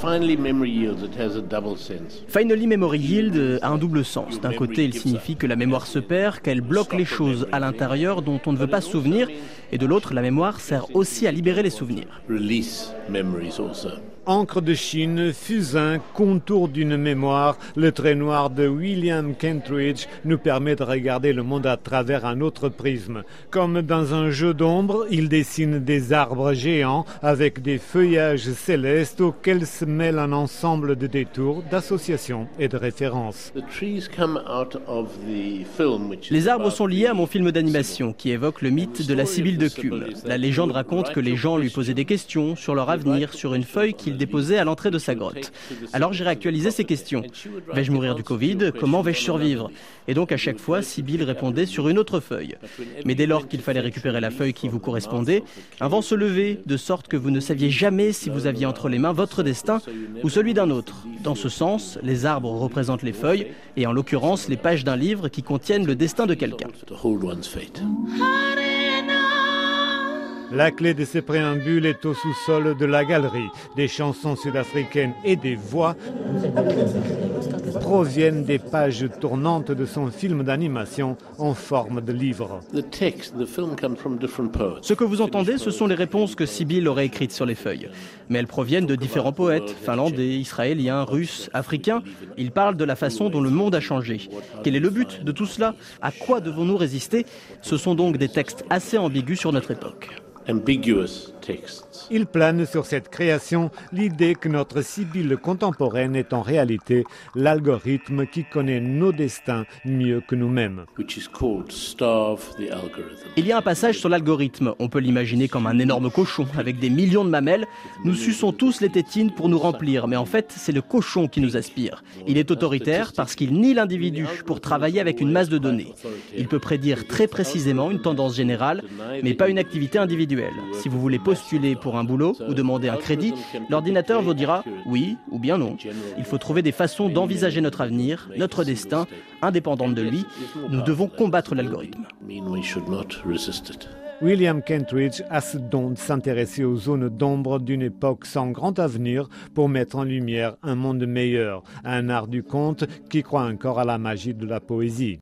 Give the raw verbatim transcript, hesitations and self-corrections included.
Finally Memory Yields, it has a double sense. Finally Memory Yield a un double sens. D'un côté, il signifie que la mémoire se perd, qu'elle bloque les choses à l'intérieur dont on ne veut pas se souvenir, et de l'autre, la mémoire sert aussi à libérer les souvenirs. Release memories also. Encre de Chine, fusain, contour d'une mémoire, le trait noir de William Kentridge nous permet de regarder le monde à travers un autre prisme. Comme dans un jeu d'ombre, il dessine des arbres géants avec des feuillages célestes auxquels se mêle un ensemble de détours, d'associations et de références. Les arbres sont liés à mon film d'animation qui évoque le mythe de la Sibylle de Cumes. La légende raconte que les gens lui posaient des questions sur leur avenir sur une feuille qui déposé à l'entrée de sa grotte. Alors j'ai réactualisé ces questions. Vais-je mourir du Covid? Comment vais-je survivre? Et donc à chaque fois, Sibylle répondait sur une autre feuille. Mais dès lors qu'il fallait récupérer la feuille qui vous correspondait, un vent se levait, de sorte que vous ne saviez jamais si vous aviez entre les mains votre destin ou celui d'un autre. Dans ce sens, les arbres représentent les feuilles, et en l'occurrence les pages d'un livre qui contiennent le destin de quelqu'un. La clé de ces préambules est au sous-sol de la galerie. Des chansons sud-africaines et des voix proviennent des pages tournantes de son film d'animation en forme de livre. Ce que vous entendez, ce sont les réponses que Sibylle aurait écrites sur les feuilles. Mais elles proviennent de différents poètes, finlandais, israéliens, russes, africains. Ils parlent de la façon dont le monde a changé. Quel est le but de tout cela? À quoi devons-nous résister? Ce sont donc des textes assez ambigus sur notre époque. Ambiguous texts. Il plane sur cette création l'idée que notre Sibylle contemporaine est en réalité l'algorithme qui connaît nos destins mieux que nous-mêmes. Which is called Starve the Algorithm. Il y a un passage sur l'algorithme. On peut l'imaginer comme un énorme cochon avec des millions de mamelles. Nous suçons tous les tétines pour nous remplir, mais en fait, c'est le cochon qui nous aspire. Il est autoritaire parce qu'il nie l'individu pour travailler avec une masse de données. Il peut prédire très précisément une tendance générale, mais pas une activité individuelle. Si vous voulez postuler pour un boulot ou demander un crédit, l'ordinateur vous dira oui ou bien non. Il faut trouver des façons d'envisager notre avenir, notre destin, indépendante de lui. Nous devons combattre l'algorithme. William Kentridge a ce don de s'intéresser aux zones d'ombre d'une époque sans grand avenir pour mettre en lumière un monde meilleur, un art du conte qui croit encore à la magie de la poésie.